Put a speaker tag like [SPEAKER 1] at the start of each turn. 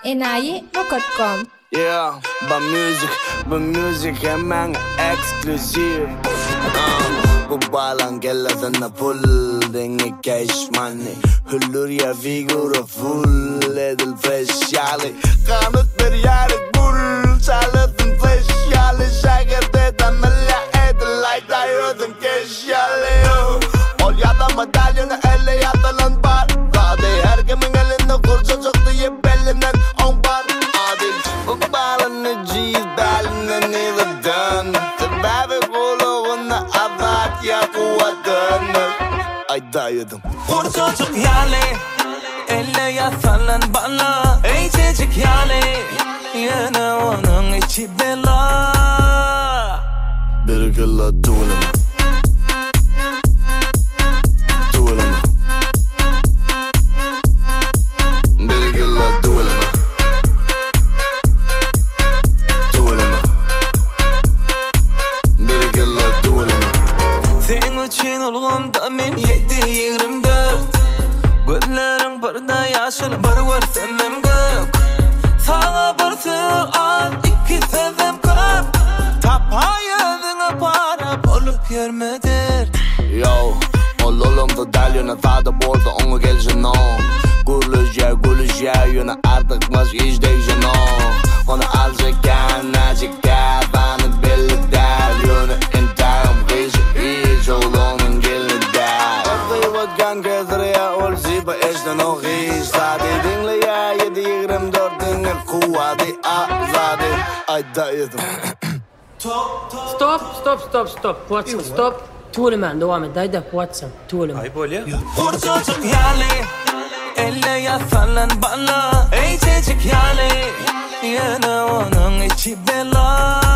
[SPEAKER 1] enayi.com.
[SPEAKER 2] Yeah, bu müzik hemen eksklusif. Bu balan gelladığında full denge cash money. Hüllür ya figura full edil speciali. Kanıt bir yarık bull çalıdın speciali. Şakırdı da mella edil like dayırdın keşyali. Ol ya da madalyonu elle yatılan bar. Rade her kimin elinde kurşun çıktı ye bellinden on bar. Adil bu balanı ciz bellinden neverden. Sebebi kuluğuna avat ya kuvvetini. Ay dayadım.
[SPEAKER 3] Kurçacık yale elle yatılan bana. Eğicecik yale yine onun içi bela.
[SPEAKER 2] Bir gılla tuğlama.
[SPEAKER 3] Senin olğumda men 7-24. Gözlerin birda yaşıl bir görsemem gök. Sana bir sual iki sözüm köp. Tapayızına para bulup yermedir.
[SPEAKER 2] Yo, oğlum da dalyona sağda borda onu gelsin o. Gülüş ya yine artık maz izleyeceksin o. Onu alacak nazikler bana belli der. Yine intiham kıyısı hiç oğlunun gelini der. Bakıyı vatkan gezdireye ol ziba eşten o his. Hadi dinle ya 7-24 dinle kuvveti azadi. Ay dayadım.
[SPEAKER 4] Stop. Watson, stop. Tuğlemen devam et. Dayda Watson, Tuğlemen.
[SPEAKER 3] Ayıp ol ya. Kurçacık yale elle yatılan bana. Eğicecik yale yine onun içi bela.